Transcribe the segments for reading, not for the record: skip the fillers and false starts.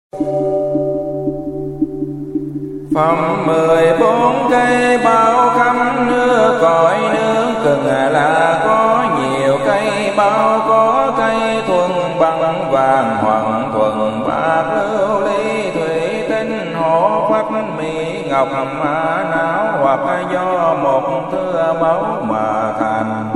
Phẩm 14 cây bao khắp nước cõi nước Cực là có nhiều cây bao, có cây thuần bằng vàng hoặc thuần bạc, lưu ly thủy tinh hổ phách mỹ ngọc mã não, hoặc do một thưa báu mà thành,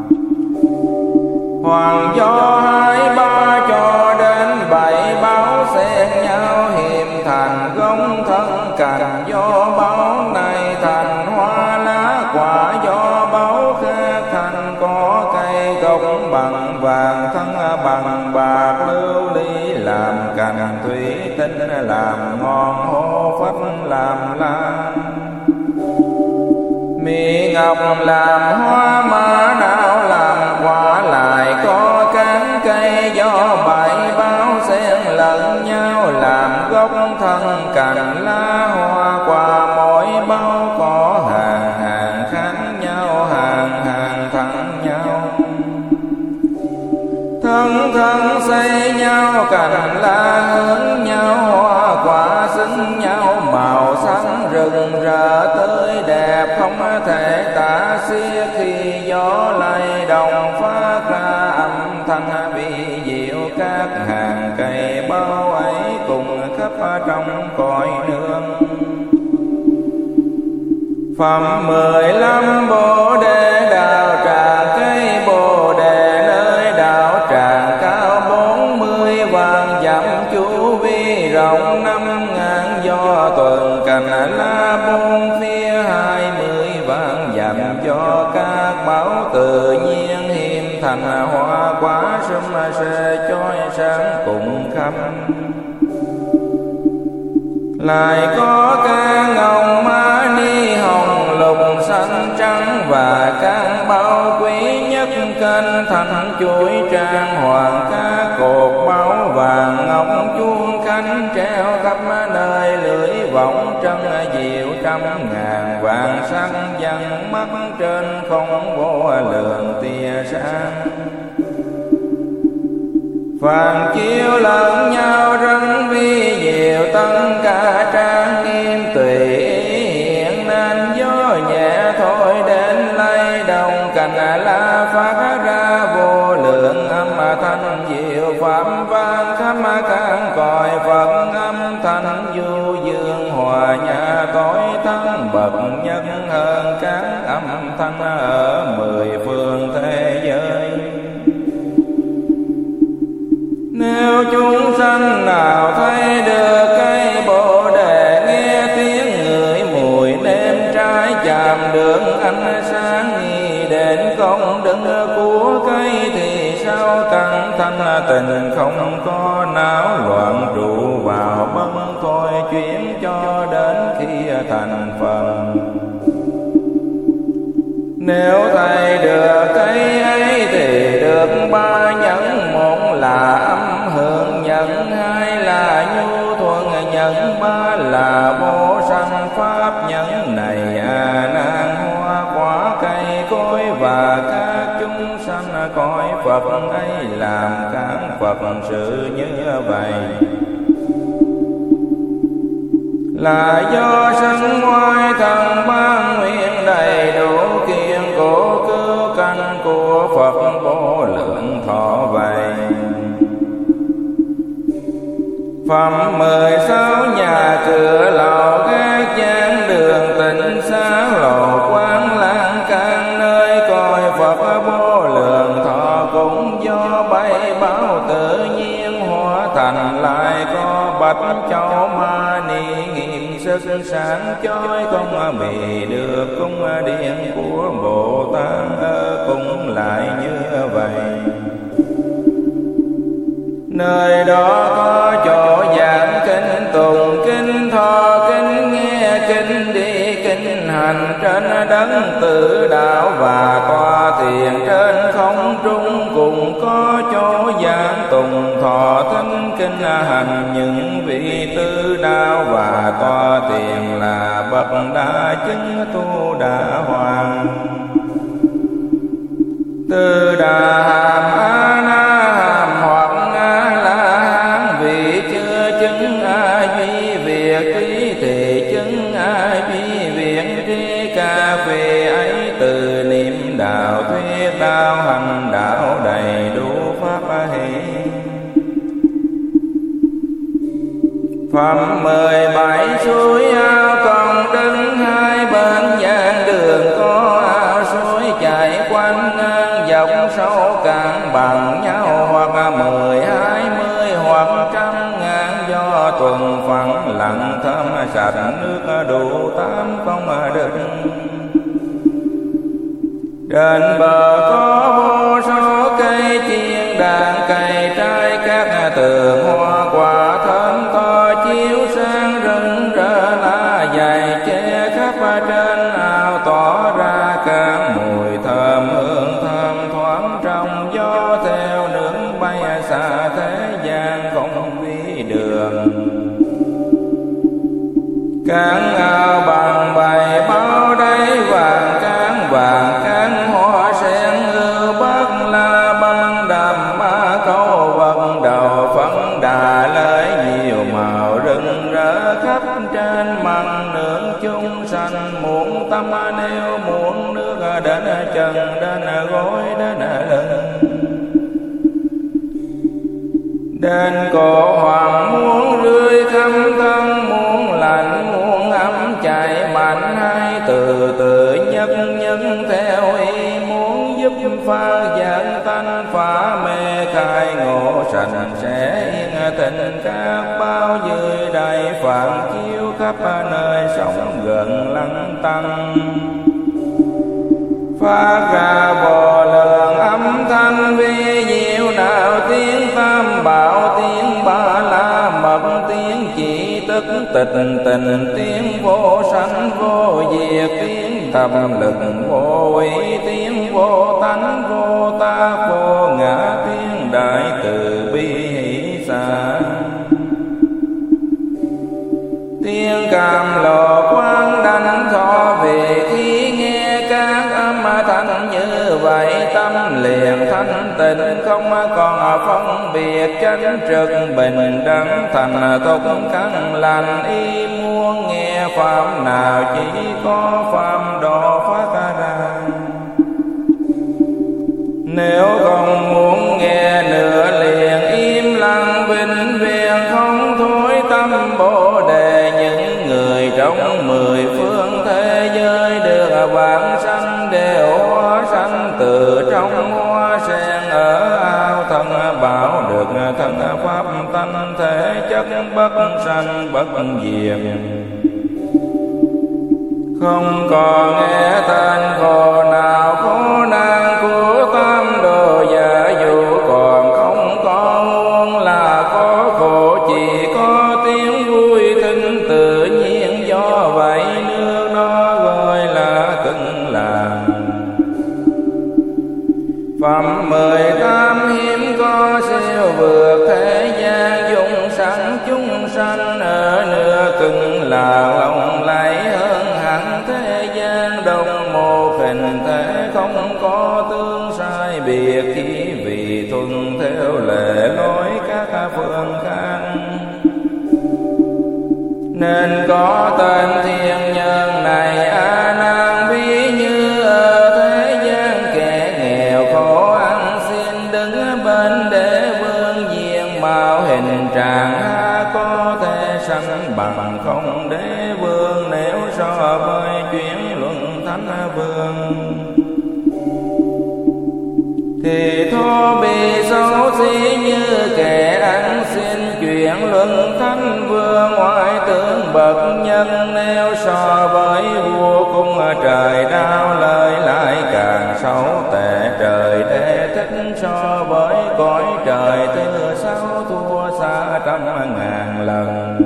hoặc do hai ba cho đến bảy báo xen nhau hiềm thành gốc thân cành. Do báo này thành hoa lá quả, do báo khác thành có cây gốc bằng vàng, thân bằng bạc, lưu ly làm cành, thủy tinh làm ngọn, hổ phách làm lan, mỹ ngọc làm hoa, mã não làm quả. Lại có cán cây do bảy báo xen lẫn nhau làm gốc thân cành, lá hoa quả. Mỗi báo có hàng hàng khác nhau, hàng hàng thẳng nhau, thân thân xây nhau, cành lá hướng nhau, hoa quả xứng nhau, màu xanh rừng rỡ tươi đẹp không thể tả xiết. Khi gió lay động phát ra âm thanh vi diệu, các hàng cây bao ấy cùng khắp trong cõi nước. Phẩm 15 Bồ đề đạo tràng, cây bồ đề nơi đạo tràng cao 40 vạn dặm, chu vi rộng 5.000 do tuần, cành lá bốn phía 20 vạn dặm, do các bảo tự nhiên hiềm thành, hoa quả sum sê chói sáng cùng khắp. Lại có ca ngọc ma ni hồng lục xanh trắng, và các bao quý nhất kênh thành chuỗi trang hoàng, các cột báo vàng ngọc chuông khánh treo khắp nơi, lưỡi vọng trân diệu 100.000 vàng sắc vàng mắt trên không vô lượng tia sáng. Phàm chiếu lẫn nhau răng vi diệu, tất cả trang nghiêm tùy hiện, nên gió nhẹ thôi đến lay động, cành lá phát ra vô lượng âm thanh diệu, pháp vang khắp các cõi Phật âm thanh du dương, hòa nhã tối thắng bậc nhất hơn các âm thanh ở 10 phương thế giới. Nếu chúng sanh nào thấy được cây bồ đề, nghe tiếng ngửi mùi nêm trái, chạm được ánh sáng nghi đến công đức của cây, thì sao căng thanh tình không có não loạn, trụ vào bất thôi chuyển cho đến khi thành phần. Nếu thấy được cây ấy thì được ba nhẫn, một là âm hưởng nhẫn, hai là nhu thuận nhẫn, ba là vô sanh pháp nhẫn. Này a nan, hoa quả cây cối và các chúng sanh cõi Phật ấy làm các Phật sự như vậy, là do sanh ngoại thần ban nguyện đầy đủ, kiên cố cứu canh của Phật vô lượng thọ vậy. Phẩm 16 nhà cửa lầu gác giang đường tịnh xá lộ quán lan can, nơi coi Phật vô lượng thọ cũng do bảy báo tự nhiên hóa thành. Lại có bạch châu ma ni nghiêm sức sáng chói, không bị được cung điện của Bồ Tát cũng lại như vậy. Nơi đó có chỗ giảng kinh tùng, kinh thọ, kinh nghe, kinh đi, kinh hành trên đấng tự đạo, và tòa thiền trên không trung cùng có chỗ giảng tùng thọ thính kinh hành những vị tư đạo, và tòa thiền là bậc đa chứng tu đà hoàng. Tư đà hàm a na hàm hoặc a la hán, vị chưa chứng Phẩm 17 suối ao còn đứng hai bên giảng đường, có ao suối chảy quanh ngang dọc sâu cạn bằng nhau, hoặc 10, 20 hoặc 100.000 do tuần phẳng lặng thơm sạch nước đủ 8 công đức. Trên bờ có vô số cây chiên đàn, cây trái các tường hoa quả thơm to chiếu sáng rừng rỡ lá dày che khắp trên ao, tỏ ra cả mùi thơm hương thơm thoáng trong gió, theo nước bay xa thế gian không biết đường. Cán ao bằng bày bao đáy vàng cán hoa sen ưu bắc la băng đầm ba câu vận đầu phấn đà lấy nhiều màu rực rỡ khắp trên mặt nước chúng sanh, muốn tâm nếu muốn nước đến chân đến gối đến lưng. Đến cổ hoàng muốn rươi khắp thân, muốn lạnh muốn ấm chạy mạnh, hay từ từ nhất theo ý, muốn giúp pha giảng tánh phá mê khai ngộ sanh sẽ yên tình các bao dưới đầy phản chiếu khắp nơi sống gần lăng tăng. Phát ra vô lượng âm thanh vi diệu, nào tiếng tam bảo tiếng ba la mật, tiếng chỉ tức tịch tình, tiếng vô sanh vô diệt, tiếng thập lực vô ý, tiếng vô tánh vô ta vô ngã, tiếng đại từ bi hỷ xả. Tiếng cam lồ quang đảnh thọ về khi nghe các âm thanh như vậy, tâm liền thanh tịnh không còn phân biệt, chánh trực bình đẳng thành thục căn lành. Y muốn nghe pháp nào chỉ có pháp độ phát ra, nếu không muốn nghe nữa liền im lặng vĩnh viễn không thối tâm bồ đề. Những người trong 10 phương thế giới được vãng sanh đều hóa sanh từ trong hoa sen ở ao thân, bảo được thân pháp tánh thể chất bất sanh bất diệt. Không còn nghe tên khổ nào khổ nạn của tam đồ giả dụ, còn không có muôn là có khổ, chỉ có tiếng vui thinh tự nhiên. Do vậy nước đó gọi là Cực Lạc. Phẩm 18 hiếm có siêu vượt thế gian, dùng sẵn chúng sanh ở nước Cực Lạc, lòng lấy hơn hẳn thế gian đồng một hình thể, không có tương sai biệt chỉ vì thuận theo lệ lối các phương khác. Nên có tên thiên nhân này A Nan, ví như ở thế gian kẻ nghèo khổ ăn xin, đứng bên đế vương diện mạo hình trạng ha có thể sanh bằng không đế vương, nếu so với chuyển luận thánh vương thì thô bị xấu xí như kẻ ăn xin chuyển luận thánh vương. Ngoại tướng bậc nhân nếu so với vua cung trời đao, lời lại càng xấu tệ trời đế thích, so với cõi trời thứ 6 thua xa 100.000 lần.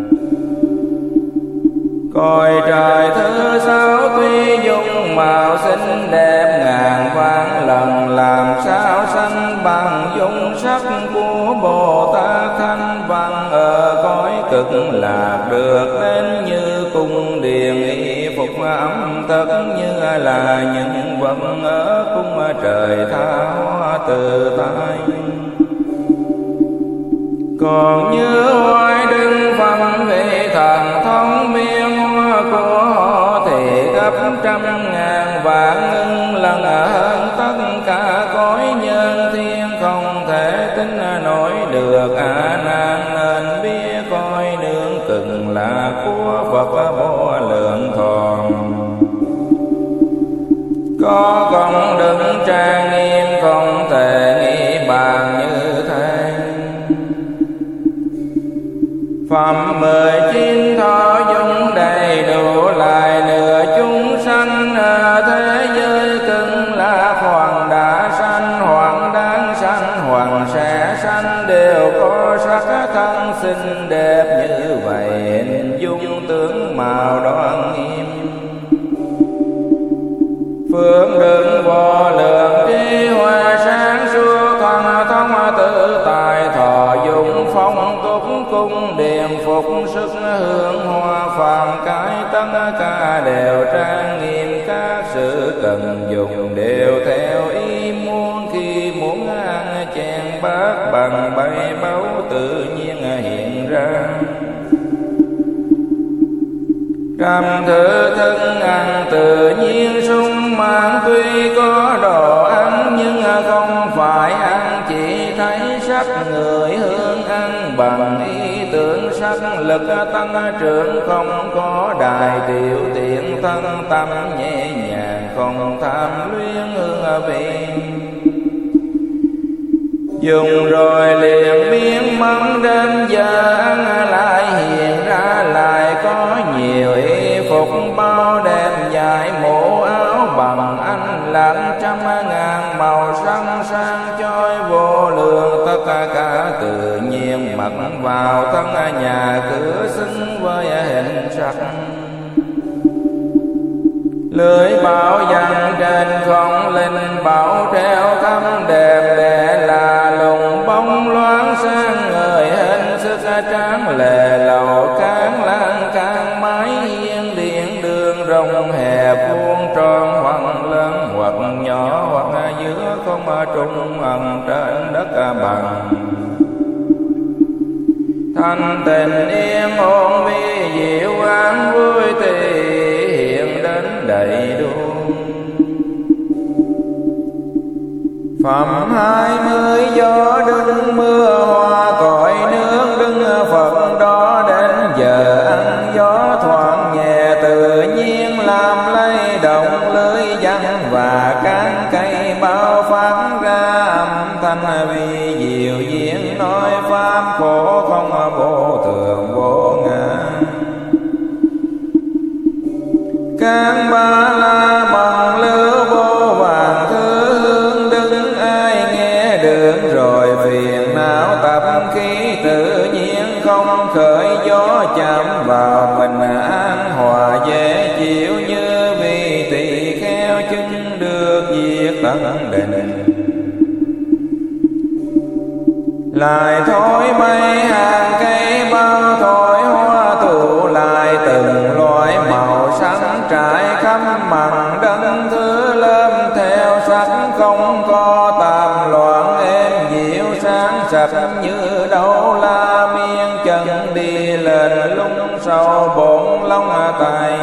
Cõi trời thứ 6 tuy dung mạo xinh đẹp ngàn vạn lần, làm sao sanh bằng dung sắc của Bồ Tát Thanh Văn. Ở cõi Cực Lạc được đến như cung điện, y phục ấm tất như là những vật ở cung trời tha hóa từ tay. Còn như hoài đứng phẩm vị thần thông biên hoa của họ, thì gấp 100.000 vạn ưng lần hơn tất cả cõi nhân thiên, không thể tính nổi được. A Nan nên biết coi đường là của Phật vô lượng thọ. Có công đức trang nghiêm không thể nghĩ bàn như thế. Phẩm 19 thọ dung đầy đủ lại nửa chúng sanh ở thế giới cưng là hoàng đã sanh, hoàng đang sanh, hoàng sẽ sanh đều có sắc thân xinh đẹp như vậy, hình dung tướng mạo đoan nghiêm. Phương đức vô lượng trí huệ sáng suốt thần thông tự tại thọ dụng phong túc cung điện phục sức hương hoa phàm cái tất cả đều trang nghiêm, các sự cần dùng đều theo ý muốn. Khi muốn ăn chén bát bằng bảy báu tự nhiên hiện ra. Trăm thứ thức ăn tự nhiên sung mãn, tuy có đồ ăn nhưng không phải ăn chỉ thấy sắc người hương. Ăn bằng ý tưởng sắc lực tăng trưởng, không có đài tiểu tiện thân tâm nhẹ nhàng, không tham luyến hương vị. Dùng rồi liền biến mất, đến giờ ăn lại hiện ra lại có nhiều y phục bao đẹp dài, mũ áo bằng anh lạc trăm ngàn màu sắc sang chói vô lượng. Tất cả tự nhiên mặc vào thân nhà cửa xứng với hình sắc. Lưỡi bảo dặn trên không linh bảo treo thắm đẹp đẽ là lùng bóng loáng sang người hình sức tráng lệ lầu cán lan can mái hiên điện đường rộng hẹp vuông tròn hoặc lớn hoặc nhỏ hoặc giữa không trung ẩn trên đất bằng. Thanh tịnh yên ổn vi diệu an vui thì hiện đến đầy đủ. Phẩm 20 gió đứng mưa hoa cội nước đứng Phật đó đến giờ ăn gió thoảng nhẹ tự nhiên làm lay động lưới văn và cán cây bao phát ra âm thanh vi diệu diễn nói pháp khổ không vô thường vô ngã. Cán ba la bằng lưu vô vàng thứ hương đứng, ai nghe được rồi phiền não tập khí tự nhiên không khởi gió chạm vào mình an hòa dễ chịu như vì tỳ kheo chứng được diệt tận định. Lại thổi bay hàng cây bao thổi hoa tụ lại từng loại màu sắc trải khắp mặt đất thứ lâm theo sắc không có tạp loạn êm dịu sáng sạch như đấu la miên chân đi lên lung sâu bổn lông tay.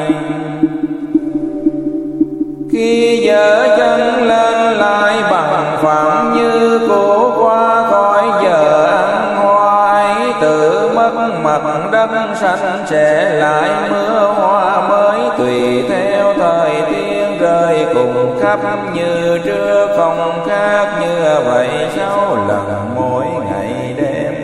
Khi dở chân lên lại bằng phẳng như cũ qua khỏi giờ ăn hoa ấy tự mất mặt đất xanh sẽ lại mưa hoa mới tùy theo thời tiết rơi cùng khắp như trước không khác như vậy 6 lần mỗi ngày đêm.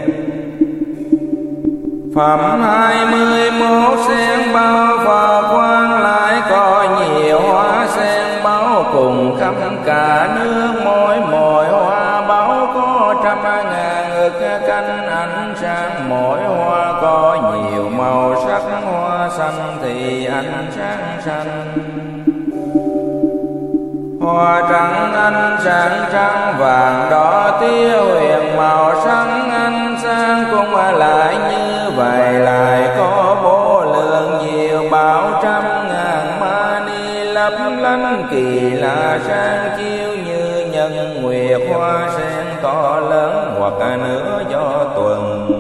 Phẩm 21 sen bao Phật quang lại có nhiều hoa sen báo cùng khắp cả nước, mỗi hoa báo có trăm ngàn ức cánh ánh sáng, mỗi hoa có nhiều màu sắc, hoa xanh thì ánh sáng xanh, hoa trắng ánh sáng trắng, vàng đỏ tía huyền màu sáng ánh sáng cũng lại như vậy. Lại có vô lượng nhiều bảo trăm ngàn mani lấp lánh kỳ lạ sáng chiếu như nhân nguyệt, hoa sen to lớn hoặc nửa gió tuần,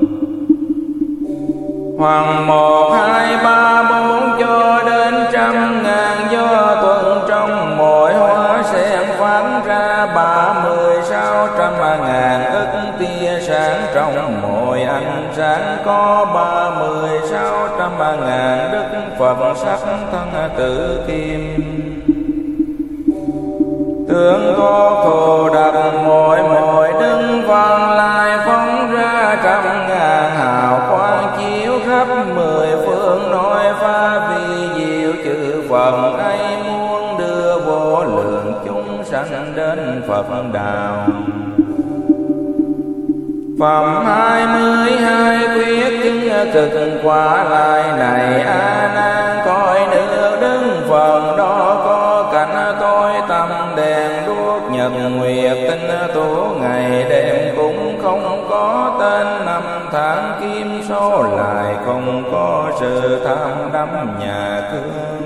hoặc 1, 2, 3, 4 cho đến trăm ngàn gió tuần. Trong mỗi hoa sen phát ra 30-600 ngàn ức tia sáng, trong mỗi ánh sáng có 30-600 ngàn đức Phật sắc thân tự kim. Tướng có thù đặt mỗi đứng văn lai phóng ra trăm ngàn hào quang chiếu khắp mười phương nói pháp vi diệu chư Phật ấy muốn đưa vô lượng chúng sanh đến Phật đạo. Phẩm 22 quyết chứng cực quả lại này A Nan coi nước đứng phần đó có cảnh tối tâm đèn đuốc nhật nguyệt tinh tú ngày đêm cũng không có tên năm tháng kim số lại không có sự tham đắm nhà cửa.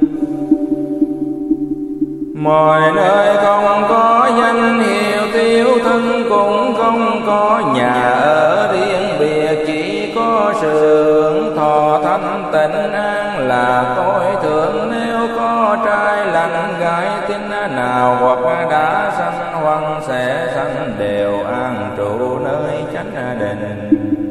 Mọi nơi không có danh hiệu tiêu thân cũng không có nhà ở riêng biệt, chỉ có sự hưởng thọ thanh tịnh an là tối thượng. Nếu có trai lành gái tín nào hoặc đã sanh hoặc sẽ sanh đều an trụ nơi chánh định.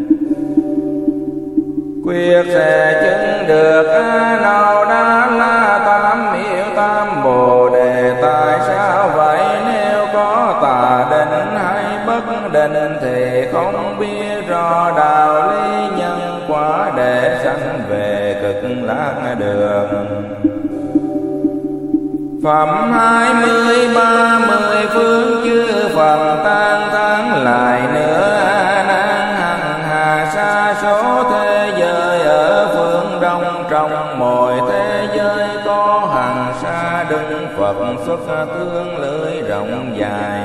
Quyết sẽ chứng được A Nào Đa La tam hiệu tam Bồ Đề. Tại sao vậy? Nếu có tà định hay bất định thì không biết rõ đạo lý nhân quả để sanh về cực lạc đường. Phẩm 23 mười phương chư Phật tan tháng lại nữa A Nan hằng hà sa số thế giới ở phương đông. Trong mọi thế giới có hằng sa đứng Phật xuất tướng lưỡi rộng dài.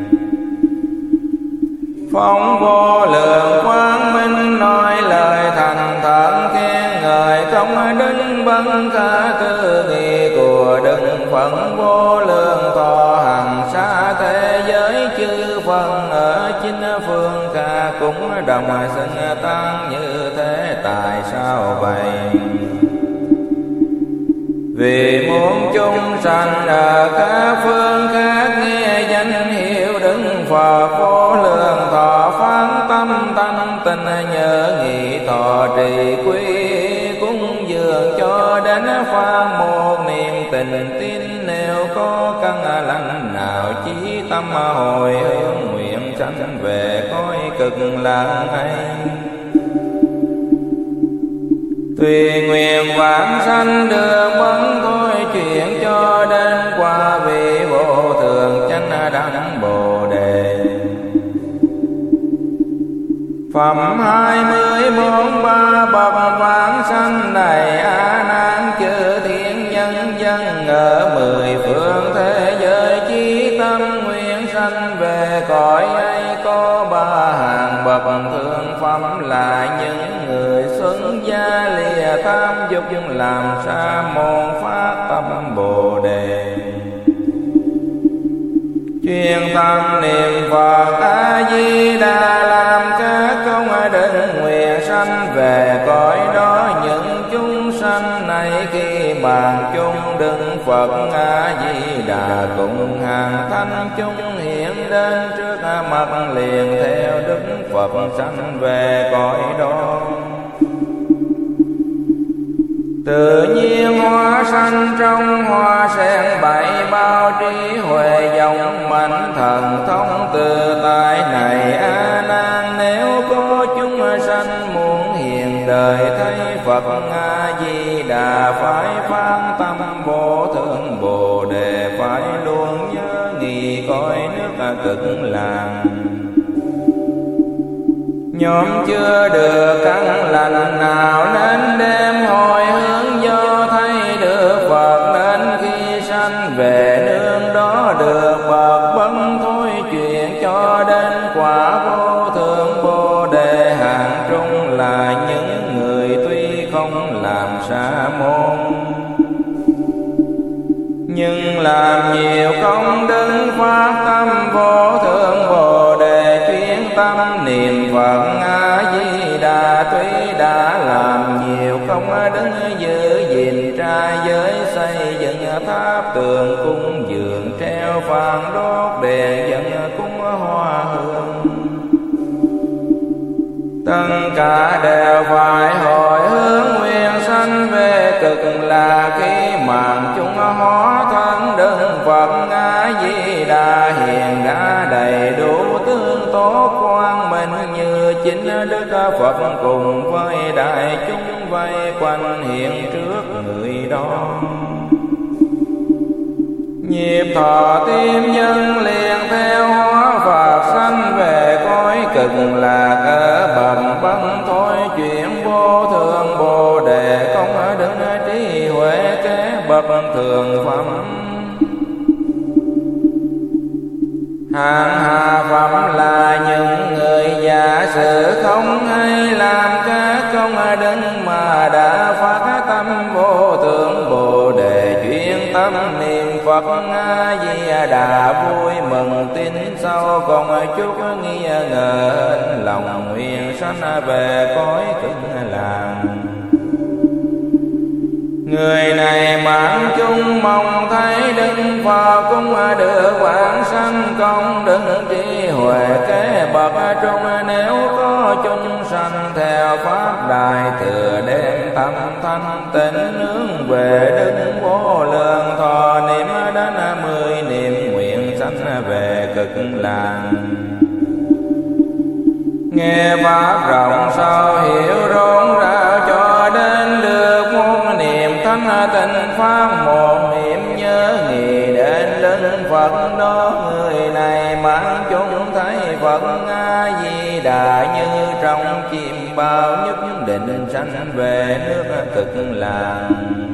Phóng vô lượng quang minh nói lời thành thận khen ngợi công đức bất khả tư nghị của Đức Phật vô lượng thọ hằng sa thế giới chư Phật ở chín phương ca cũng đồng sinh tăng như thế. Tại sao vậy? Vì muốn chúng sanh ở các phương khác nghe danh hiệu Đức Phật vô lượng thọ phán tâm thanh tịnh nhớ nghị thọ trì quy cúng dường cho đến phán một niệm tình tin. Nếu có căn lành nào chí tâm hồi hướng nguyện sanh về cõi cực lạc ấy. Tùy nguyện vãng sanh được vấn thôi chuyện cho đến qua vị vô thường chánh đẳng Bồ Đề. Phẩm 24 ba bậc vãng sanh này A Nan chư thiên nhân dân ở mười phương thế giới chí tâm nguyện sanh về cõi ấy. Có ba hàng bậc thượng phẩm là những người xuất gia lìa tham dục làm sa môn phát tâm Bồ Đề. Chuyên tâm niệm Phật A Di Đà làm các công đức nguyện sanh về cõi đó. Những chúng sanh này khi bàn chung Đức Phật A Di Đà cùng hàng thanh chúng hiện đến trước mặt liền theo Đức Phật sanh về cõi đó. Tự nhiên hoa sanh trong hoa sen bảy bao trí huệ dòng mạnh thần thông từ tại này A Nan. Nếu có chúng sanh muốn hiền đời thấy Phật A Di Đà phải phán tâm vô thượng Bồ Đề. Phải luôn nhớ nghị cõi nước cực lạc. Nhóm chưa được căn lành nào nên đem hồi hướng do thấy được Phật. Đến khi sanh về nương đó được Phật bấn thôi chuyện cho đến quả vô thượng Bồ Đề. Hàng trung là những người tuy không làm sa môn nhưng làm nhiều công đức phát tâm vô thượng Bồ Đề. Chuyên tâm niệm Phật A Di Đà tuy đã làm nhiều công đức giữ gìn trai giới xây dựng tháp tường cung dường treo phạn đốt đèn dẫn cúng hoa hương. Tất cả đều phải hồi hướng nguyện chính đức Phật cùng với đại chúng vây quanh hiện trước người đó. Nhịp thọ tim nhân liền theo hóa Phật sanh về cõi cực lạc ở bậc bấn thôi chuyển vô thượng Bồ Đề công đức trí huệ kế bậc thường phẩm. Hạng hạ phẩm là những người giả sử không hay làm các công đức mà đã phát tâm vô thượng Bồ Đề chuyên tâm niệm Phật A Di Đà vui mừng tin sâu còn chút nghi ngờ lòng nguyện sanh về cõi cực lạc. Người này mãn chung mong thấy Đức Phật cũng được quảng sanh công đức trí huệ kế bậc trung. Nếu có chúng sanh theo pháp đại thừa đem tâm thanh tịnh hướng về Đức Vô Lượng thọ niệm đến 10 niệm nguyện sanh về cực lạc. Nghe pháp rộng sâu hiểu rộng rãi cho đến được một niệm thanh tịnh pháp một niệm nhớ nghĩ đến Đức Phật đó. Người này mãn chúng thấy Phật A Di Đà như trong chim bao nhất định sanh về nước cực lạc.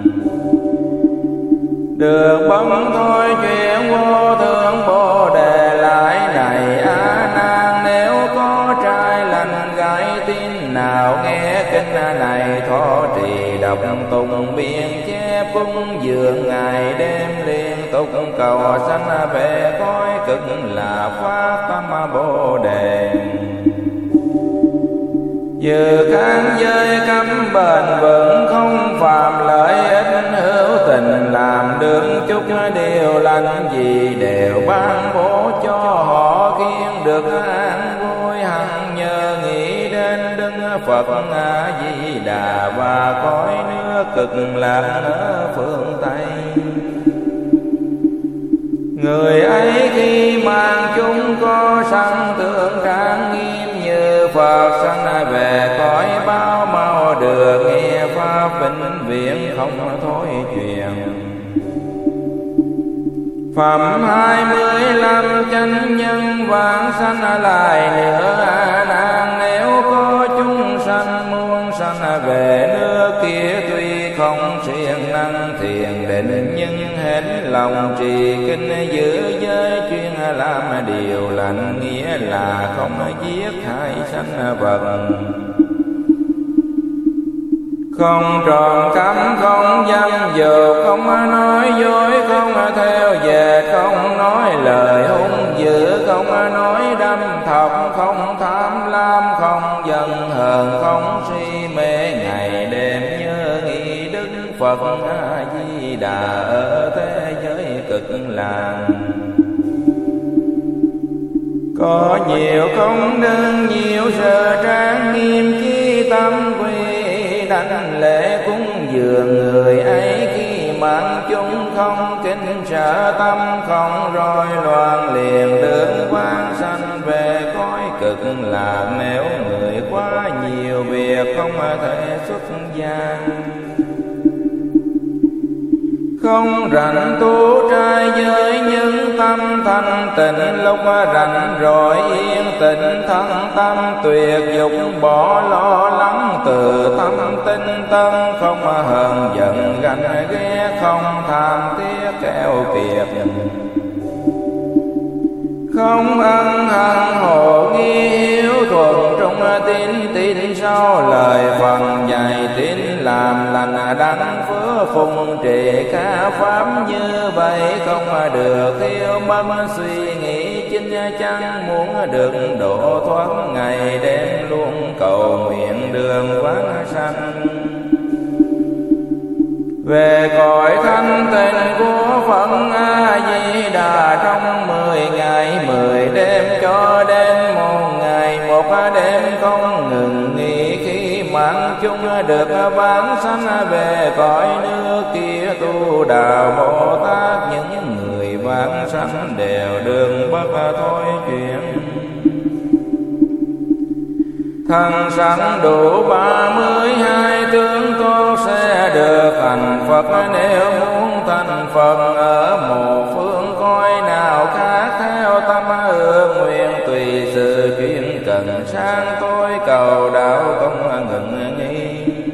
Được bấm thôi chuyện vô thượng Bồ Đề lại này A Nan, nếu có trai lành gái tin nào nghe kinh này thọ trì đọc tụng biên chép cúng dường ngày đêm liên tục cầu sanh về cõi cực là phát tâm Bồ Đề. Dự kháng giới cấm bền vững không phạm lợi ích hữu tình, làm được chút điều lành gì đều ban bố cho họ khiến được an vui. Hằng nhờ nghĩ đến Đức Phật A Di Đà và cõi nước cực lạc ở phương Tây. Người ấy khi mang chúng có sanh tượng trang nghiêm như Phật sanh về cõi bao mau được nghe pháp vĩnh viễn không thôi truyền. Phẩm 25 chánh nhân vãng sanh lại nữa A Nan, nếu có chúng sanh muôn sanh về nước kia tuy không siêng năng thiền định nhưng hết lòng trì kinh giữ giới chuyên làm điều lành, nghĩa là không giết hại sanh vật, không tròn cấm, không dâm dục, không nói dối, không theo dệt, không nói lời hung dữ, không nói đâm thọc, không tham lam, không giận hờn, không si mê, ngày đêm nhớ nghĩ Đức Phật A Di Đà ở thế giới cực lạc. Có nhiều công đức, nhiều sở trang nghiêm chí tâm quy, đảnh lễ cúng dường người ấy khi mãn chúng không kính sợ tâm, không rối loạn liền được vãng sanh về cõi cực lạc. Nếu người quá nhiều việc không thể xuất gia, không rảnh tu trai giới những tâm thanh tịnh, lúc rảnh rồi yên tĩnh thân tâm tuyệt dục, bỏ lo lắng từ tâm tinh tân, không hờn giận ganh ghét, không tham tiếc keo kiệt, không ân hận hồ nghi hiếu thuận, trong tin sau lời phần dạy tín làm lành đảnh phước phụng trì khả pháp. Như vậy không được thiếu mất suy nghĩ chính chắn, muốn được độ thoát ngày đêm luôn cầu nguyện đường vãng sanh về cõi thanh tịnh của Phật A Di Đà. Trong 10 ngày 10 đêm cho đến 1 ngày 1 đêm không ngừng nghỉ, khi mãn chúng được vãng sanh về cõi nước kia tu đạo Bồ Tát. Những người vãng sanh đều đường bất thôi chuyển, Thân sẵn đủ 32 tướng tốt sẽ được thành Phật. Nếu muốn thành Phật ở một phương cõi nào khác, theo tâm ước nguyện tùy sự chuyên cần sang tôi cầu đạo không ngừng nghi.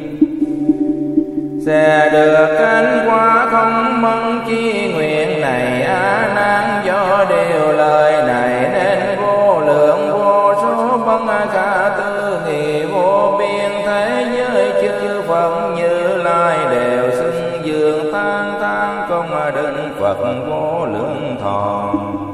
Sẽ được cánh quả không mong chi nguyện này A Nan, do điều lời này nên vô lượng vô số bất khả tư nghị vô biên thế giới chư Phật Như Lai đều xưng dường tán thán công đức Phật vô lượng thọ.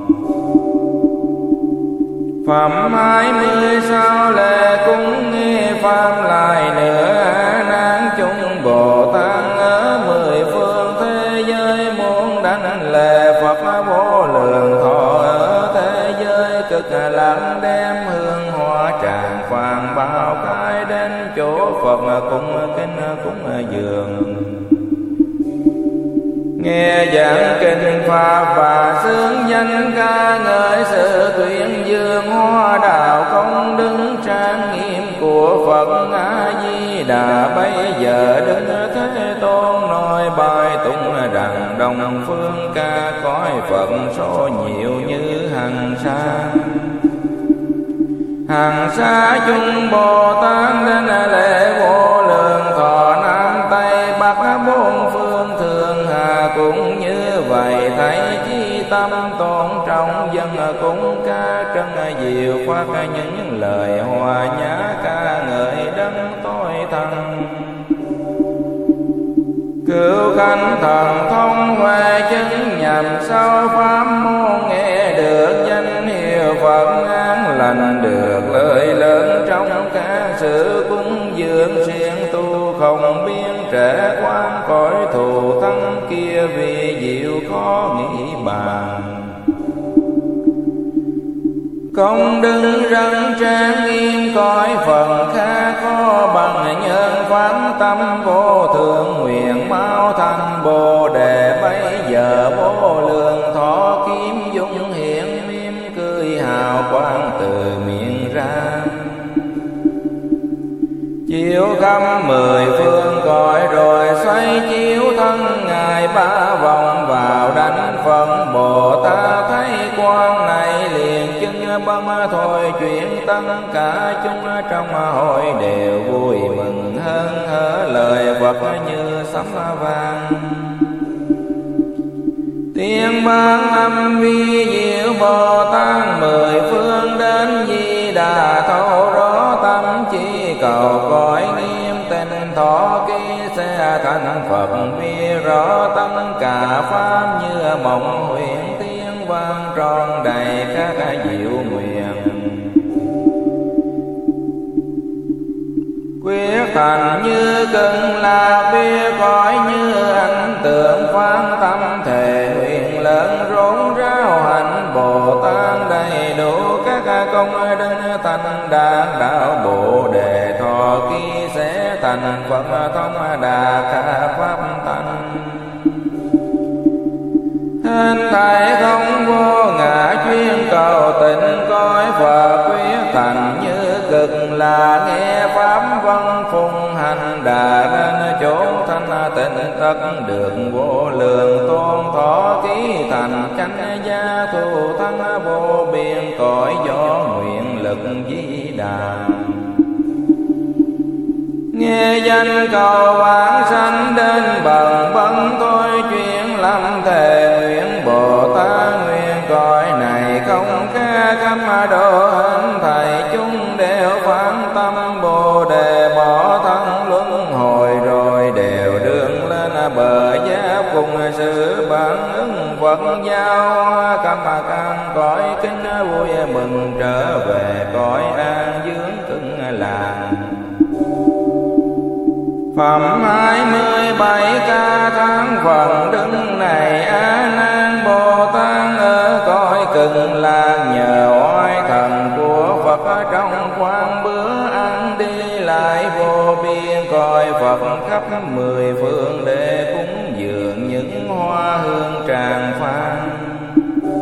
Phẩm 26 lễ cúng nghi pháp lại nữa A Nan, chúng Bồ Tát ở 10 phương thế giới muốn đánh lễ Phật vô lượng thọ ở thế giới cực lạc, đem hương hoa tràng vàng bao cái đến chỗ Phật cung kính cúng dường. Nghe giảng kinh pháp và xướng danh ca ngợi sự tuyên dương hoa đạo công đức trang nghiêm của Phật A Di Đà. Bây giờ Đức Thế Tôn nói bài tụng rằng đông phương ca cõi Phật số nhiều như hằng sa. Hằng sa chúng Bồ Tát đến lễ vô lượng thọ Nam Tây Bắc bốn phương thượng hà cũng như vậy. Thấy chi tâm tôn trọng dân cúng ca trân diệu phát những lời hòa nhã ca ngợi đấng tối thắng. Cửu khanh thần thông huệ chứng nhằm sâu pháp môn, nghe được danh hiệu Phật an lành, được lời lớn trong các sự cúng dường siêng tu không biên trẻ quan cõi thù thắng kia vì diệu khó nghĩ bàn. Công đức răng trang nghiêm cõi Phật khác khó bằng, nhân phán tâm vô thượng nguyện mau thành Bồ Đề. Bây giờ vô lượng thọ kim dung hiện mỉm cười hào quang từ miệng ra, chiếu khắp 10 phương cõi rồi xoay chiếu thân ngài ba vòng vào đánh Phật. Bồ Tát thấy quan này liền chứng bấm thôi chuyển, tất cả chúng trong hội đều vui mừng hớn hở, lời Phật như sấm vang. Tiếng ban âm vi diệu Bồ Tát 10 phương đến Di Đà, thấu rõ tâm chỉ cầu cõi nghiêm tinh thọ ký sẽ thành Phật. Vi rõ tất cả pháp như mộng huyền tiếng vang tròn đầy các diệu nguyện. Quyết thành như cưng là biết cõi như ảnh tượng, phán tâm thề nguyện lớn rốn ráo hạnh Bồ Tát đầy đủ các công đức thành đạt đạo Bồ Đề. Thọ ký sẽ thành Phật thông đạt khả pháp tánh. Hết thảy không vô ngã chuyên cầu tịnh cõi Phật, quyết thành như cực là nghe pháp văn phùng hành đà. Đến chỗ thanh tịnh tất được vô lượng tôn, thọ ký thành chánh gia thù thắng vô biên cõi do nguyện lực Di Đà. Nghe danh cầu vãng sanh đến bần bấn tôi chuyển lâm thề nguyện. Bồ Tát nguyện cõi này không ca căm độ hình thầy chúng đều phán tâm Bồ Đề, bỏ thân luân hồi rồi đều đường lên bờ giác cùng sự bản ứng Phật giao. Cam căn cõi kính vui mừng trở về cõi an dưỡng cưng làng. Phẩm 27 ca tháng phần đức này A Nan Bồ Tát ở cõi cực lạc, nhờ oai thần của Phật trong khoan bữa ăn đi lại vô biên cõi Phật khắp 10 phương để cúng dường những hoa hương tràng phan.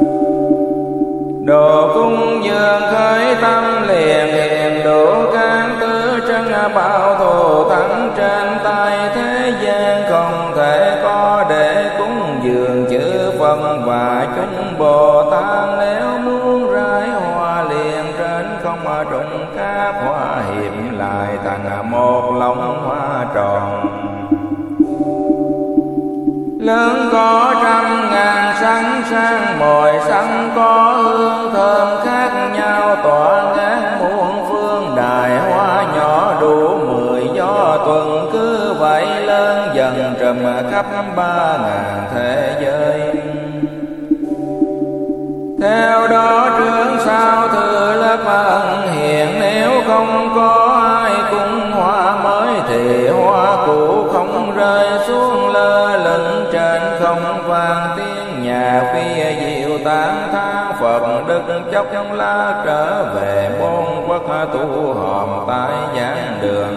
Đồ cúng dường khởi tâm liền hiện đủ các bao thù thắng trên tay thế gian, không thể có để cúng dường chư Phật và chúng Bồ Tát. Nếu muốn rải hoa liền trên không trùng các hoa hiệp lại thành một lông hoa tròn. Lớn có trăm ngàn sắc sang mỗi sắc có hương thơm khác nhau, tỏa ngát muôn phương. Đài hoa nhỏ đủ 10 gió tuần cứ vậy lớn dần trùm khắp 3000 thế giới. Theo đó trước sau thừa lớp ân hiền, nếu không có ai cung hoa mới thì hoa cũ không rơi xuống lơ lửng trên không. Vang tiếng nhạc phi diệu tán thán Phật đức chốc lá trở về bốn quốc tu hòm tại giảng đường.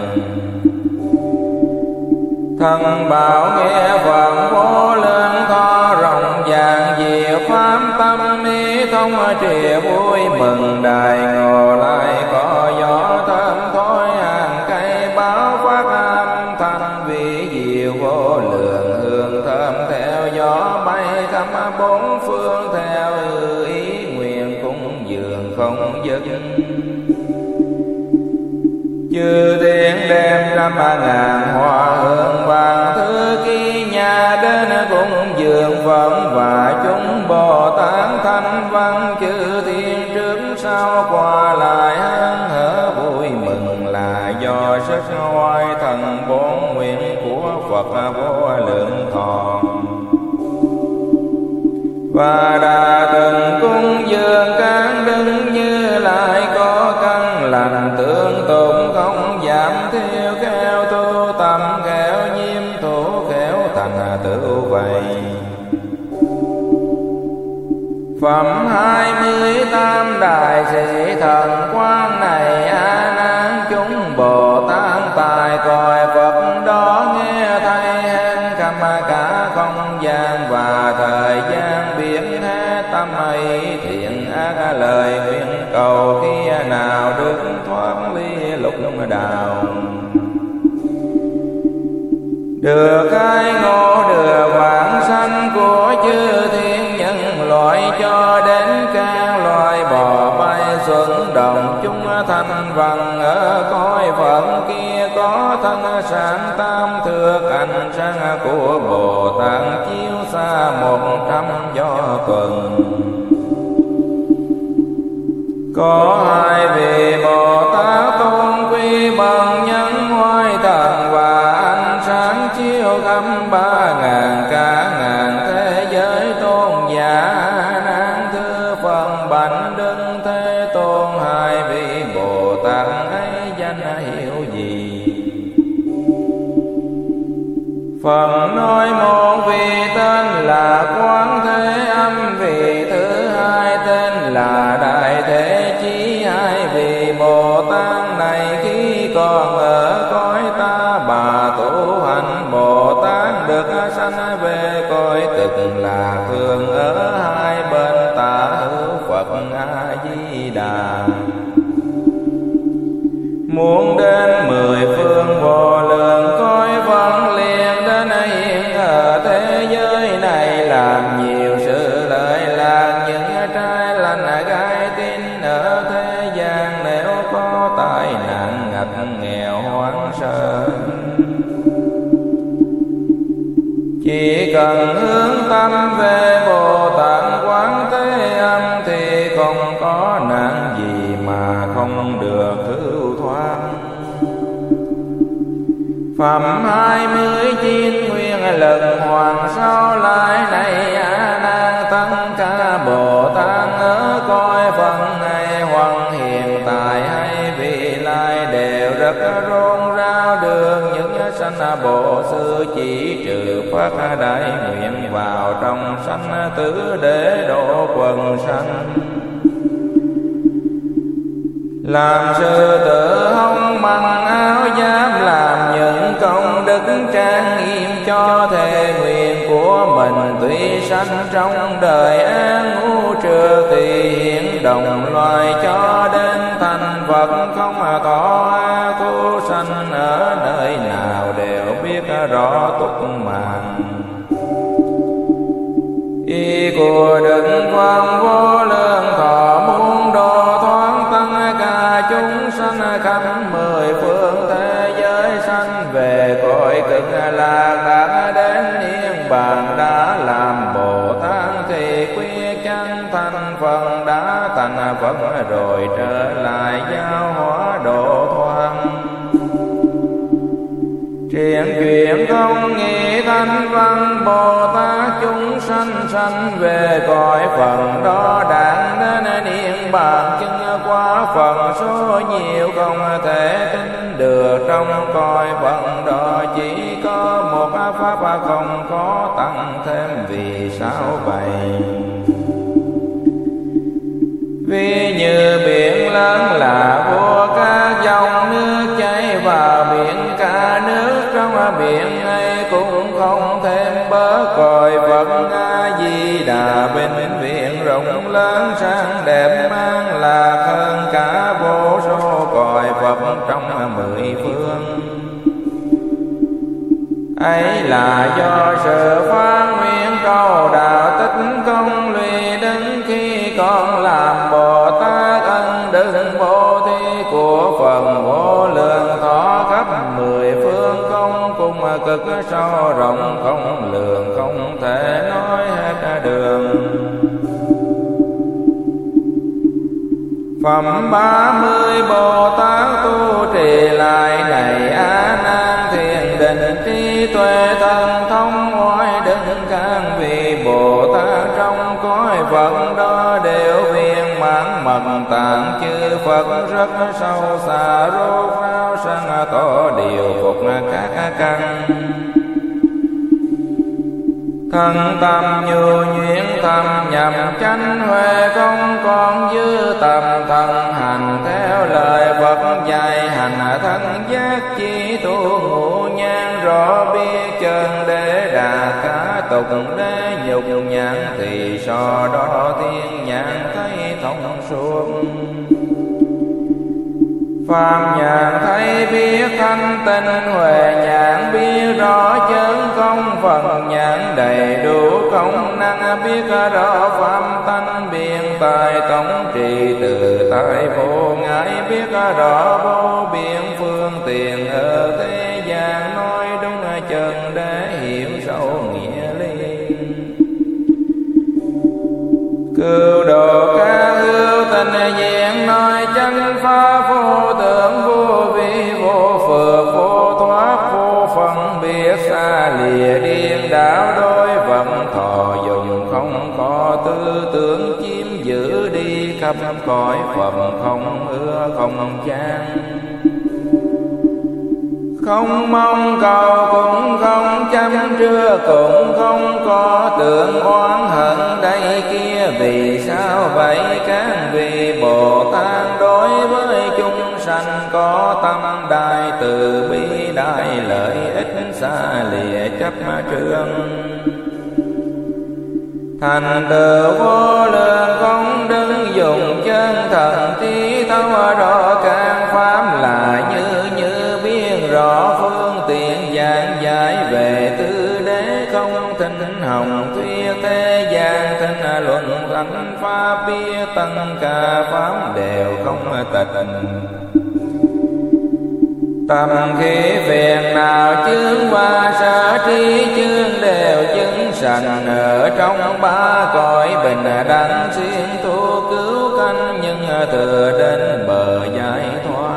Thần bảo nghe Phật vô lên to rộng vàng diệu pháp tâm ý thông trìa vui mừng. Đài ngồi lại có gió thơm thối hàng cây báo phát âm thanh vị diệu vô lượng. Hương thơm theo gió bay khắp bốn phương, theo ý nguyện cúng dường không dứt. Chư thiên đem 5.000 hoa hương vàng thứ ký nhà đến cúng dường Phật và chúng Bồ Tát thanh văn. Chư thiên trước sau qua lại hân hở vui mừng, là do sức oai thần bốn nguyện của Phật vô lượng thọ. Và đã từng cúng dường các đức Như Lai có căn lành tương tụng không giảm thiếu. Khéo tu tâm khéo nhiêm thủ khéo thành tựu vậy. Phẩm 28 đại sĩ thần quan này A Nan chúng Bồ Tát tài còi Phật đó nghe thay hen khắp cả không gian và thời gian biến hết tâm ấy thiện ác lời nguyện cầu khi nào được thoát ly lục đạo. Được khai ngộ được vãng sanh của chư thiên nhân loại, cho đến các loài bò bay xuân đồng chúng thanh văn. Ở cõi Phật kia có thân sáng tam thước ánh sáng của Bồ Tát chiếu xa 100 gió tuần. Có hai vị Bồ Tát tôn quý bằng nhân hoài thần và ánh sáng chiếu khắp 3000 cả ngàn thế giới. Tôn giả Nan thưa phần bạch Đức Thế Tôn, hai vị Bồ Tát ấy danh hiệu gì? Phật nói một vị tên là Quán Thế Âm, vị thứ hai tên là Đại Thế Chí. Hai vị Bồ Tát này khi còn ở cõi ta bà tu hành Bồ Tát được sanh về cõi cực là thường ở hai bên tả hữu Phật A Di Đà. Muốn đến 10 phương vô lượng cõi Phật liền đến hiện ở thế giới này, làm nhiều sự lợi lạc những trai lành gai tin ở thế gian. Nếu có tai nạn ngặt nghèo hoảng sợ, chỉ cần hướng tâm về Bồ Tát Quán Thế Âm thì không có nạn gì mà không được cứu thoát. Phẩm 29 nguyên lần hoàng sau lại này A Nan tất cả Bồ Tát ở cõi Phật này hoặc hiện tại hay vị lai đều rất rôn rao được những sanh Bồ Sư chỉ trừ phát đại nguyện vào trong sanh tử để độ quần sanh. Làm sư tử hông bằng áo giáp, làm những công đức trang nghiêm cho thề nguyện của mình. Tuy sanh trong đời an ngũ trừ thì hiện đồng loài cho đến thành Phật không tỏ thu sanh ở nơi nào đều biết rõ túc mạng. Ý của Đức Phật vô lượng thọ muốn độ thoát tất cả chúng sanh khắp mười phương thế giới sanh về cõi cực lạc đã đến niết bàn, đã làm Bồ Tát thì quyết chân thành Phật, đã thành Phật rồi trở lại giáo hóa độ thoát. Triển chuyển không nghĩ thanh văn Bồ Tát chúng sanh sanh về cõi Phật đó đặng đến niết bàn, chứng quá Phật số nhiều không thể tính được. Trong cõi Phật đó chỉ có một pháp không có tăng thêm, vì sao vậy? Vì như biển lớn là vô các dòng nước chảy vào biển, cả nước trong biển ấy cũng không thêm bớt. Cõi Phật A Di Đà vĩnh viễn rộng lớn sáng đẹp, mang lạc hơn cả vô số cõi Phật trong mười phương. Ấy là do sự phát nguyện cầu đạo tích công lụy, đến khi con làm Bồ Tát ân đức bố thí của Phật vô lượng thọ khắp mười phương không cùng cực sâu rộng không lường, không thể nói hết đường. Phẩm 30 Bồ Tát tu trì lại này A Nan thiền định trí tuệ thần thông oai đức can, vì Bồ Tát trong cõi Phật đó đều viên mãn mật tạng chư Phật rất sâu xa, rốt ráo sanh tỏ điều phục các căn. Thân tâm nhu nhuyễn thầm nhầm chánh huệ, không còn dư tầm thân hành theo lời Phật dạy. Hành thân giác chi tu ngũ nhan, rõ biết chân để đà cả tục để nhục nhãn, thì so đó thiên nhãn thấy thông suốt. Phàm nhãn thấy biết thanh tinh, huệ nhãn biết rõ chân không. Phần nhãn đầy đủ công năng, biết rõ pháp tánh biện tài tổng trì từ tại vô ngại. Biết rõ vô biện phương tiện ở thế gian, nói đúng chân để hiểu sâu nghĩa lý. Cứu độ các hữu tình diện, nói chân pháp vô tưởng vô vi vô phước vô thoát vô phân biệt, xa lìa điên đảo đối vận thọ dùng, không có tư tưởng chiếm giữ đi khắp cõi Phật, không ưa không chán. Không mong cầu cũng không chăm trưa, cũng không có tưởng oán hận đây kia. Vì sao vậy? Các vị Bồ Tát đối với chúng sanh có tâm đại từ bi, đại lợi ích xa lìa chấp trương. Thành tựu vô lượng không đứng dùng chân thần trí, thấu rõ các pháp là như biên rõ phương tiện giảng giải về tư đế không thinh hồng thuyết thế gian. Thinh luận thánh pháp biết tất cả pháp đều không tịch. Tâm khí phiền nào chướng qua sở trí chương, đều chứng sanh ở trong ba cõi bình đẳng. Xuyên thu cứu canh nhưng thừa đến bờ giải thoát.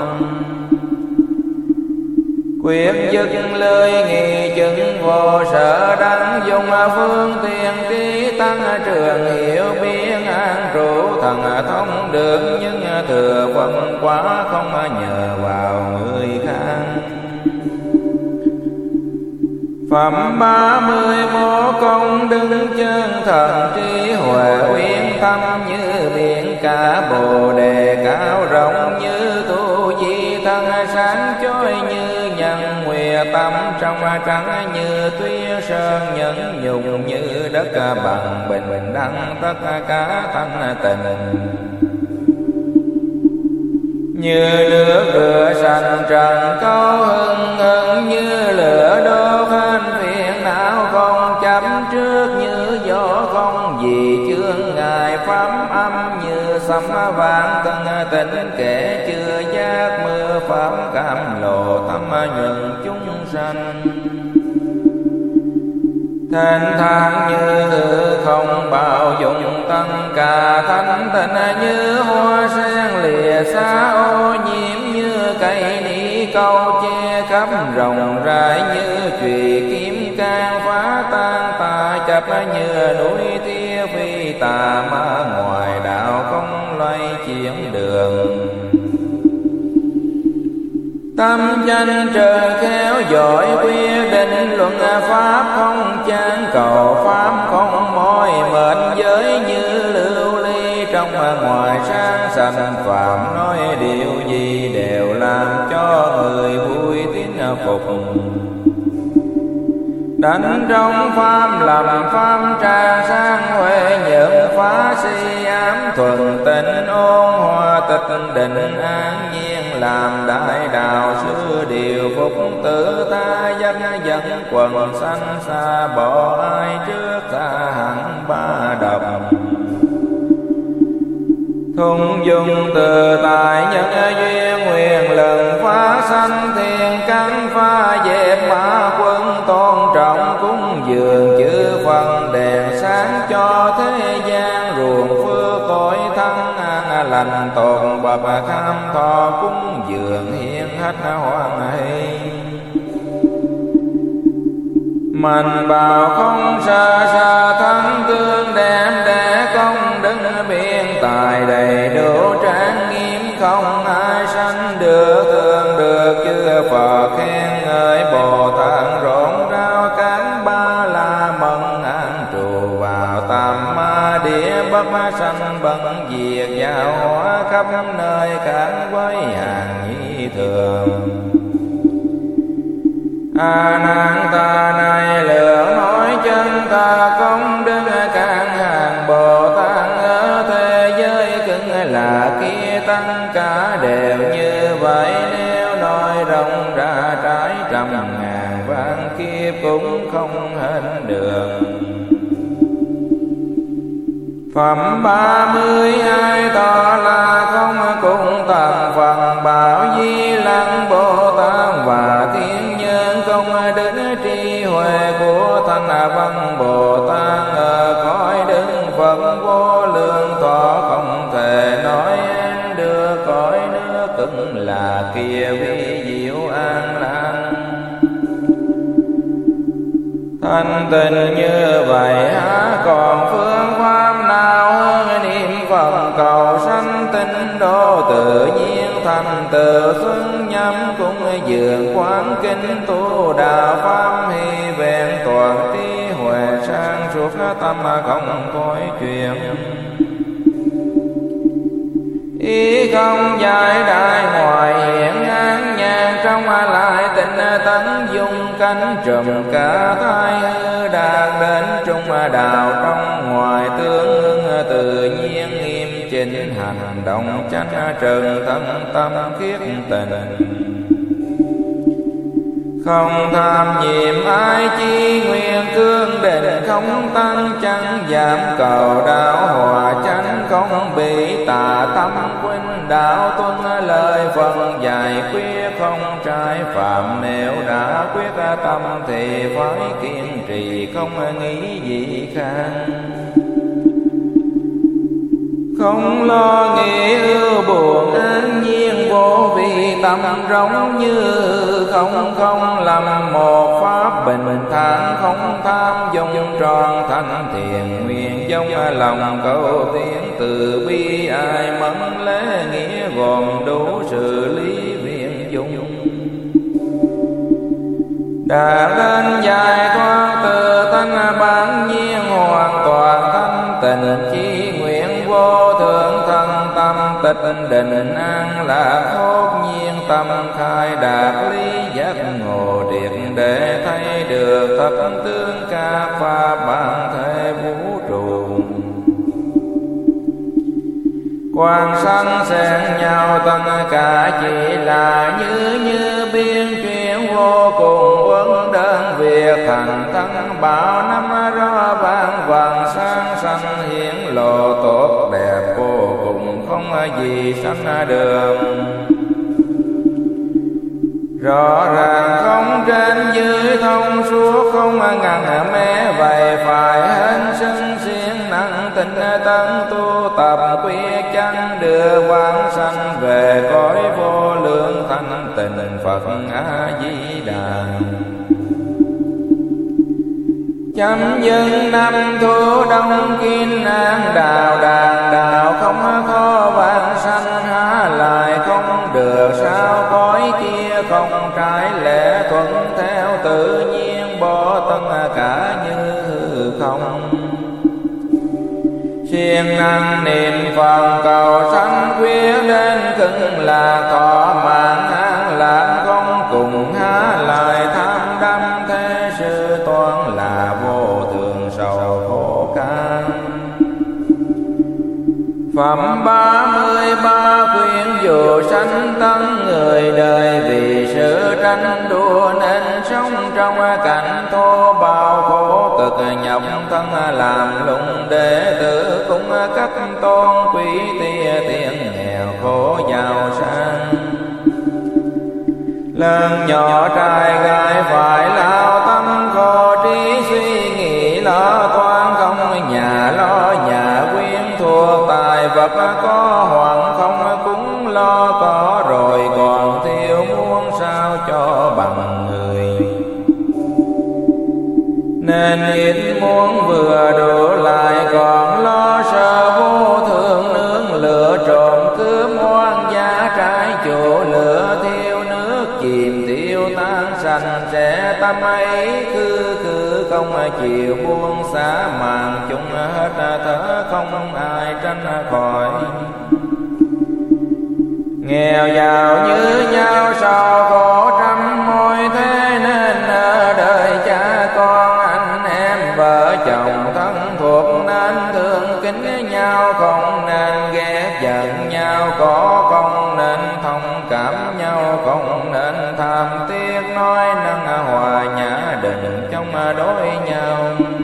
Quyết dứt lưới nghi chứng vô sở đắng, dùng phương tiện trí tăng trường hiểu biết an trụ. Thần thông được nhưng thừa phân quá, không nhờ vào người khác. Phẩm 31 công đức chân thần trí, huệ uyên tâm như biển cả. Bồ đề cao rộng như tu di thân, sáng chói như nhân nguyệt. Tâm trong trắng như tuyết sơn, nhẫn nhục như đất bằng bình đẳng tất cả thanh tịnh. như nước rửa sạch trần câu hưng hưng, như lửa đốt hết phiền não không chấp trước, như gió không vì chướng ngại pháp âm, như sấm vang tân tịnh kẻ chưa giác mưa pháp cảm lộ tâm nhuận chúng sanh. Thanh thang như hư không bao dung tất cả thanh tịnh, như hoa sen lìa xa ô nhiễm, như cây ni câu che khắp rộng rãi, như chùy kiếm can phá tan tà chấp, như núi tia phi tà ma ngoài đạo không loay chuyển đường. Tâm danh trời khéo giỏi quyết định luận pháp không chán cầu, pháp không mỏi mệt giới, như lưu ly trong ngoài sáng sanh phạm, nói điều gì đều làm cho người vui tín phục. Đánh trong pháp làm pháp trang sang huệ, nhận phá si ám thuần tịnh ôn hòa, tịch định an nhiên làm đại đạo, xưa điều phục tử ta dân dẫn quần sanh xa, bỏ ai trước ta hẳn ba độc. Thung dung từ tại nhân duyên nguyện lần phá sanh thiên căn, phá dẹp ma quân tôn trọng cúng dường chư phần, đèn sáng cho thế gian ruộng phước tội thân an lành, tồn bậc kham thọ cúng dường hiển hách hoan hỷ. Mình bảo không xa xa thân tương đem, để công đức biên tài đầy đủ trang nghiêm, không ai sanh được thường được, chư Phật khen ngợi Bồ Tát rộn rao các ba la mừng an trù vào tam ma địa, bất sanh bận diệt giáo hóa khắp nơi các với hàng nhi thường. A Nan ta này lượng nói chân ta công đức, các hàng Bồ Tát ở thế giới cưng là kia tất cả đều như vậy, nếu nói rộng ra trái trăm ngàn vạn kiếp cũng không hết đường. Phẩm 32 tỏ là không cùng tầng phần, bảo Di Lặc Bồ Tát và thiên nhân công đức trí huệ của Thanh Văn Bồ Tát, ở cõi đức Phật vô lượng thọ không thể nói được, cõi nước cực là kia vi diệu an lạc. Thanh tịnh như vậy há còn phương pháp nào hơn niệm Phật cầu sanh tịnh độ, tự nhiên thành tựu xuân nhâm cũng dường quán kinh tu đạo pháp, hy vẹn toàn trí huệ sang suốt tâm không cõi chuyện. Ý không giải đại ngoài hiện an nhàn, trong lại tịnh tấn dung cánh trùm cả thai hư, đạt đến trung đạo trong ngoài tương ưng, tự nhiên nghiêm chỉnh hành động chánh trừng tâm tâm khiết tình. Không tham nhiệm ai chi nguyện cương định, không tăng chẳng giảm cầu đạo hòa chánh, không bị tà tâm khuynh đạo, tuân lời phần dạy quyết không trái phạm, nếu đã quyết tâm thì phải kiên trì không nghĩ gì khác. Không lo nghĩ ưu buồn an nhiên, vô vi tâm rỗng như không lầm một pháp bình thản, không tham dung tròn thanh thiện nguyện, giống lòng cầu tiến từ bi, ai mẫn lễ nghĩa gồm đủ xử lý viện dụng. Đã lên giải thoát từ thanh bản nhiên, hoàn toàn thanh tịnh chi nguyện vô thượng thân tâm, tịch định an lạc hốt nhiên tâm khai đạt lý giác ngộ triệt, để thấy được thập tướng ca pháp bản thể vũ trụ. Quan sanh xen nhau tất cả chỉ là như biên chuyển vô cùng vấn đơn việc thành thân bảo năm rõ vang vàng sáng sanh hiển lộ tốt đẹp vô cùng không gì sanh đường. Rõ ràng không trên dưới thông suốt không ngăn mé vậy phải hên sinh siêng năng tinh tấn tu tập quyết chánh đưa quán sanh về cõi vô lượng thanh tịnh Phật A Di Đà. Chấm dứt năm thu đông kim an đào đàn đạo không khó vãng sanh há lại không được sao cõi kia không trái lẽ thuận theo tự nhiên bỏ tất cả như không. Siêng năng niệm Phật cầu sanh quyết đến cưng là thọ mạng an lạc không cùng há lại tham đắm thế sự toán là vô thường sầu khổ can. Phẩm 33 khuyên dụ sanh tấn người đời vì sự tranh đua nên sống trong cảnh thô bạo khổ cực nhọc thân làm lụng đệ tử cũng cách tôn quý tia tiền nghèo khổ giàu sang. Lớn nhỏ trai gái phải lao tâm khổ trí suy nghĩ lo toan không nhà lo nhà quyến thuộc tài vật có hoàng không cũng lo có rồi còn thiếu muốn sao cho bằng người. Nên ít muốn vừa đủ lại còn lo sợ vô thường nương lửa trộm cướp hoang dã trái chủ lửa thiêu nước chìm tiêu tan sanh sẽ tâm ấy cứ không chịu buông xả màn chung hết thở không ai tránh khỏi. Nghèo giàu như nhau sao khổ trăm mối thế nên ở đời cha con anh em vợ chồng thân thuộc nên thương kính nhau không nên ghét giận nhau có không nên thông cảm nhau không nên tham tiếc nói năng hòa nhã định trong đối nhau.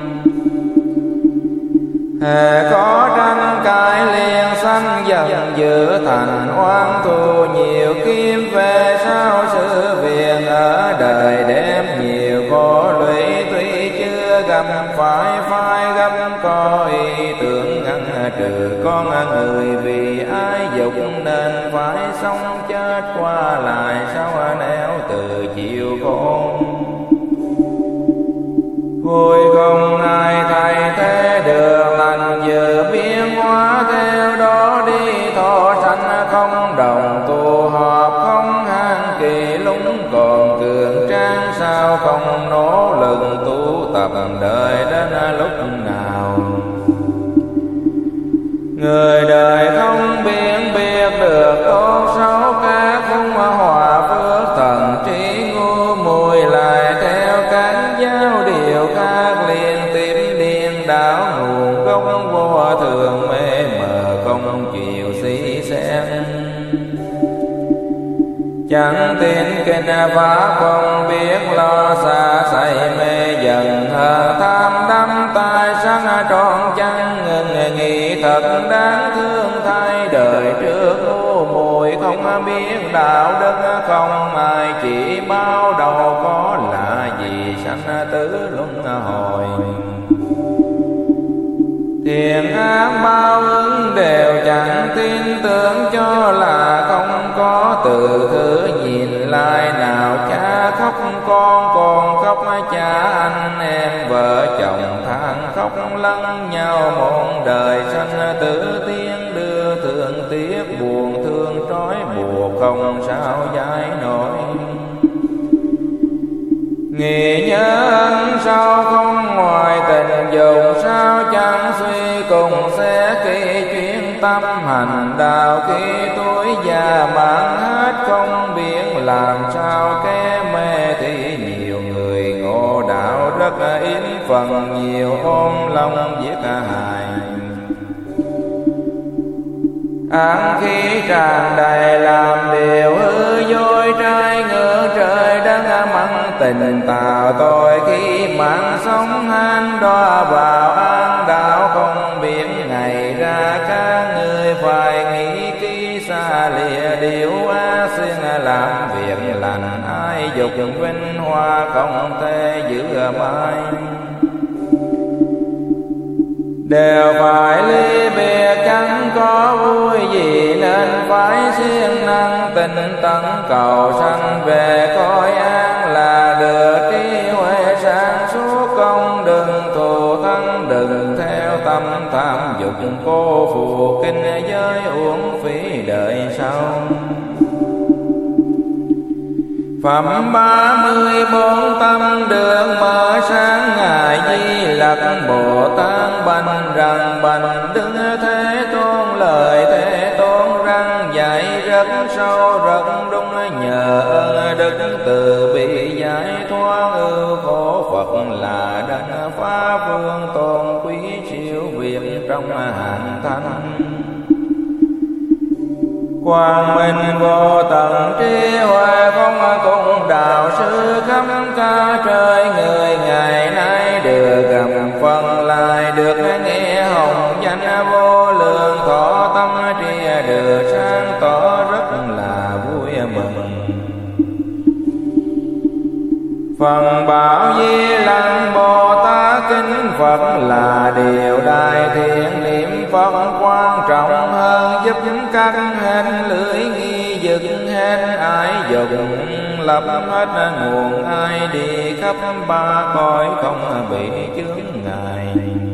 Hễ có tranh cãi liền sanh dần giữa thành oan thù nhiều kiếm về sau sự việc ở đời đem nhiều khổ lụy tuy chưa gặp phải gấp có ý tưởng ngăn trừ con người vì ai dục nên phải sống chết qua lại sao nẻo từ chịu khổ. Vui không ai thay thế được lành vừa biến hóa theo đó đi thọ sanh không đồng tụ họp không han kỳ lúng còn cường trang sao không nỗ lực tu tập đời đến lúc nào. Người đời không biết được tốt xấu các không hòa phước thần trí ngu muội lại theo các giáo điều khác liên tiếp điên đảo nguồn gốc vô thường mê mờ không chịu suy xét. Chẳng tin kinh pháp không biết lo xa say mê dần hờn tham đắm tai sắc trọn chẳng ngừng nghĩ thật đáng thương thay đời trước ngu muội không biết đạo đức không ai chỉ bao đầu có là gì sanh tử luân hồi. Thiện ác bao ứng đều chẳng tin tưởng cho là không có từ thứ nhìn lại nào cha khóc con khóc cha anh em vợ chồng than khóc lẫn nhau một đời sanh tử tiên đưa thương tiếc buồn thương trói buộc không sao giải nổi. Nghĩ nhớ ân sao không ngoài tình dùng sao chẳng suy cùng sẽ khi chuyên tâm hành đạo khi tuổi già bạn hết không biết làm sao kế mê thì nhiều người ngộ đạo rất ít phần nhiều ôm lòng giết hại. ám khí tràn đầy làm điều hư dối trái ngược trời đất mắng tình tạo tội khi mạng sống han đọa vào an đạo không biết ngày ra các người phải nghĩ kỹ xa lìa điều á xuyên làm việc lành ai dục vinh hoa không thể giữ mãi đều phải ly biệt chẳng có vui gì nên phải siêng năng tinh tấn cầu sanh về cõi an là được trí huệ sáng suốt công đừng thù thân đừng theo tâm tham dục cô phụ kinh giới uổng phí đời sau. Phẩm 34 tâm đường mở sáng ngài Di Lặc Bồ Tát bành rằng bành đứng Thế Tôn lời Thế Tôn răng dạy rất sâu rất đúng nhờ ơn đức từ bi giải thoát ưu khổ Phật là đấng phá phương tôn quý siêu việt trong hạnh thanh. Quang minh vô tận trí huệ không cùng đạo sư khắp ca trời người ngày nay được gặp phần lại được nghe hồng danh vô lượng thọ tâm tri được sáng tỏ rất là vui mừng. Phần bảo Di Lặc Bồ Tát kính Phật là điều đại thiện niệm Phật quan trọng hơn giúp các hành lưỡi nghi dực hết ai dùng lập hết nguồn ai đi khắp ba cõi không bị chướng ngại.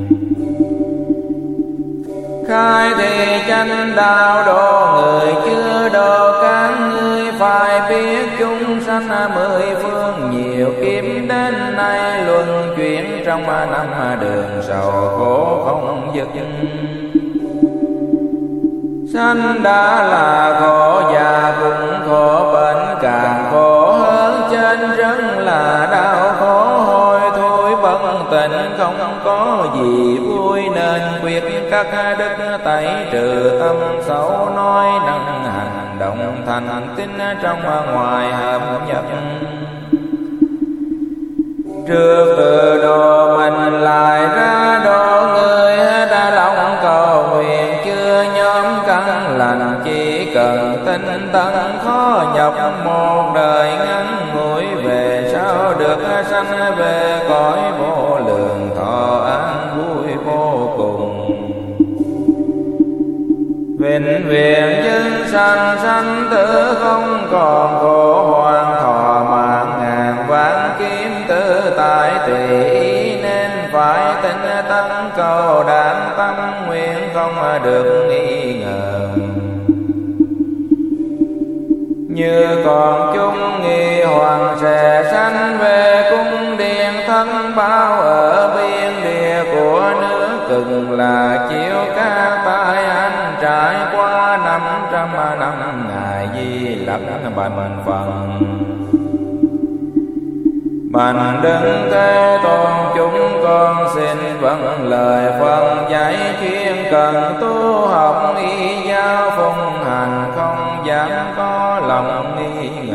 Khai thị chánh đạo độ người chưa độ các ngươi phải biết chúng sanh mười phương nhiều kiếp đến nay luân chuyển trong năm đường sầu khổ không dứt. Sanh đã là khổ già cũng khổ bệnh càng khổ hơn trên rất là đau khổ hôi thối bất tịnh không có gì vui nên quyết các đức tẩy trừ tâm xấu nói năng hành động thành tín trong ngoài hợp nhập. Trước từ độ mình lại ra độ người đã lòng cầu nguyện chưa nhóm căn lành chỉ cần tinh tấn khó nhọc một đời ngắn ngủi về sau được sanh về cõi vô lượng thọ an vui vô cùng. Vĩnh viễn dân sanh sanh tử không còn khổ hoang thọ mạng ngàn vạn kiếm tự tại tùy ý nên phải tinh tấn cầu đảm tâm nguyện không được nghi ngờ. Như còn chung nghi hoàng sẽ sanh về cung điện thân bao ở biên địa của nước Cực là chiếu ca tai anh trải qua 500 năm ngài Di Lặc bành phần. Bành Đức Thế Tôn chúng con xin vâng lời Phật dạy chuyên cần tu học y giáo phụng hành không dám có lòng nghi